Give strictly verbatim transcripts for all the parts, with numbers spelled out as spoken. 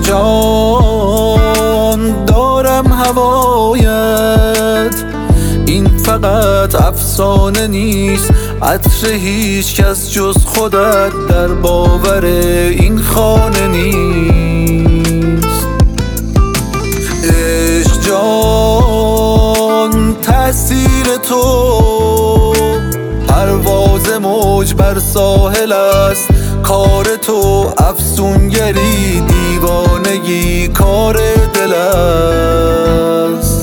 جان دارم هوایت، این فقط افسانه نیست، عطر هیچ کس جز خودت در باور این خانه نیست. عشق جان تأثیر تو، پرواز موج بر ساحل است کار تو، افسونگری دیوانگی کار دل است.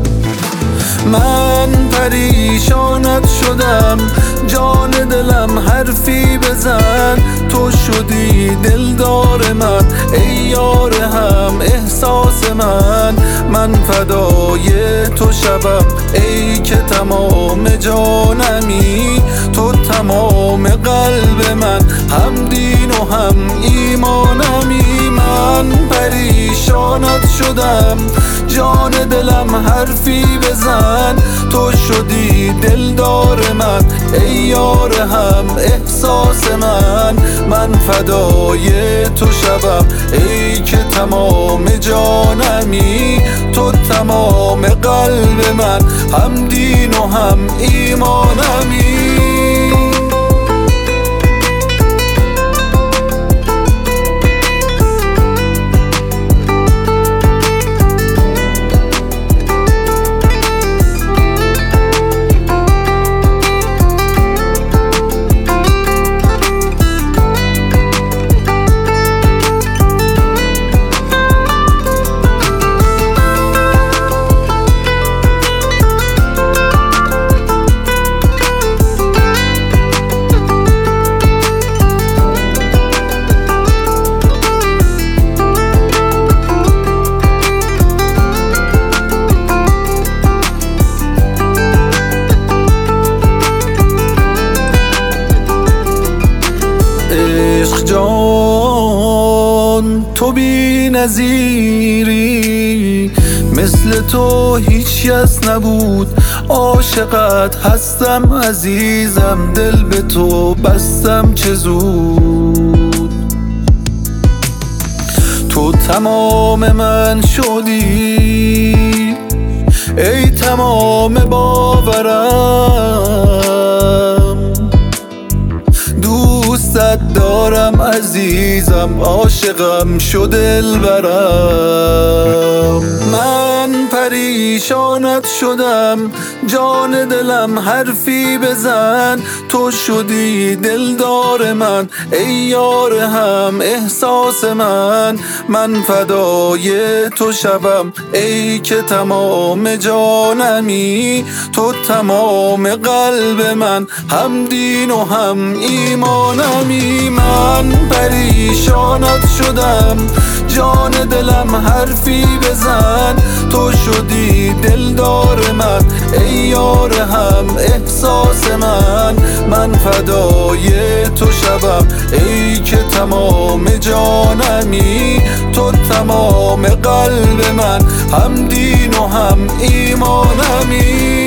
من پریشانت شدم جان دلم حرفی بزن، تو شدی دلدار من ای یار هم احساس من. من فدای تو شبم ای که تمام جانمی، تو تمام قلب من، هم دین و هم ایمانمی. من پریشانت شدم جان دلم حرفی بزن، تو شدی دلدار من ای یار هم احساس من. من فدای تو شبم ای که تمام جانمی، تو تمام قلب من، هم دین و هم ایمانمی. عشق جان تو بی نظیری، مثل تو هیچ کس نبود، عاشقت هستم عزیزم، دل به تو بستم چه زود. تو تمام من شدی ای تمام باورم، دوستت دارم عزیزم، عاشقم شو دلبرم. من پریشانت شدم جان دلم حرفی بزن، تو شدی دلدار من ای یار هم احساس من. من فدای تو شبم ای که تمام جانمی، تو تمام قلب من، هم دین و هم ایمانمی. من پریشانت شدم جان دلم حرفی بزن، تو شدی دلدار من ای یار هم احساس من. من فدای تو شبم ای که تمام جانمی، تو تمام قلب من، هم دین و هم ایمانمی.